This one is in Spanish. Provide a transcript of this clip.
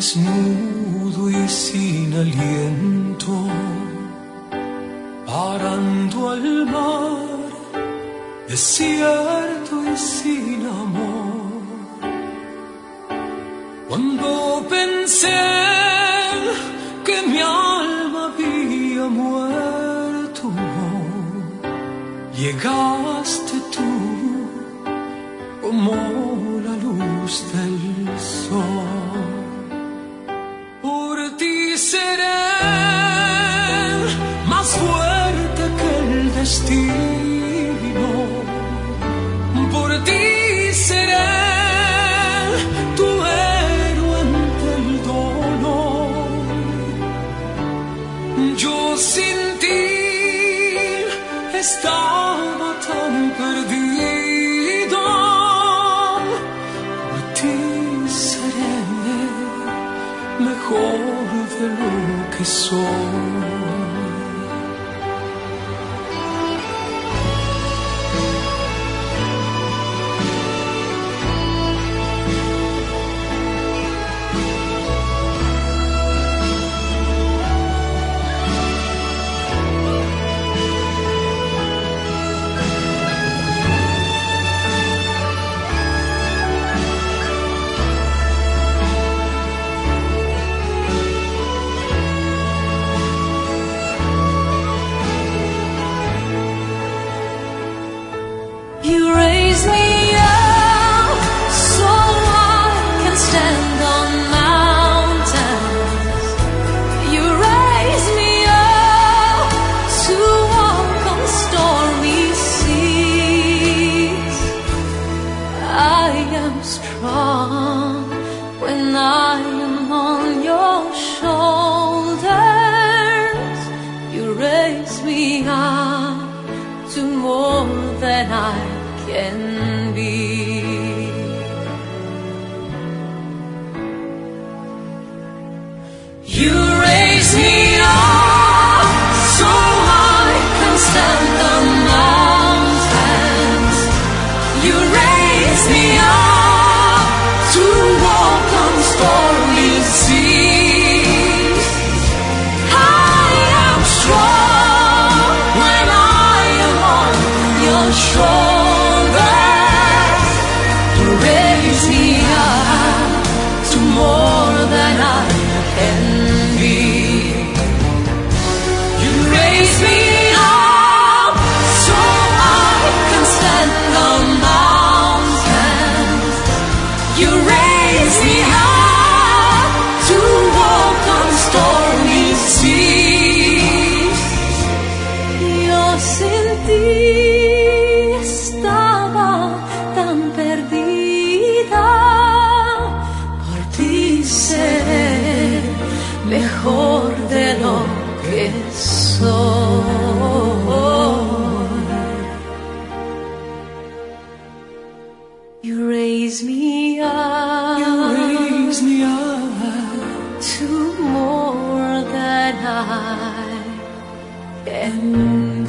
desnudo y sin aliento, parando al mar, desierto y sin amor. Cuando pensé que mi alma había muerto, llegaste tú como la luz del sol. Por ti seré más fuerte que el destino, por ti seré tu héroe ante el dolor. Yo sin ti estaba tan perdido, por ti seré mejor de lo que soy. You raise me up so I can stand on mountains. You raise me up to walk on stormy seas. I am strong when I am on your shoulders. You raise me up to more than I can be. You raise me up so I can stand on mountains. You raise me up to walk on stormy seas. I am strong when I am on your shoulders. You raise me up to more than I can be. You raise me up so I can stand on mountains. You raise me up to walk on stormy seas. Yo sin ti estaba tan perdida, por ti seré mejor de lo que soy. You raise me up, You raise me up to more than I can